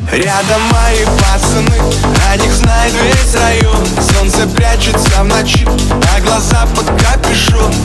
Рядом мои пацаны, о них знает весь район. Солнце прячется в ночи, а глаза под капюшон.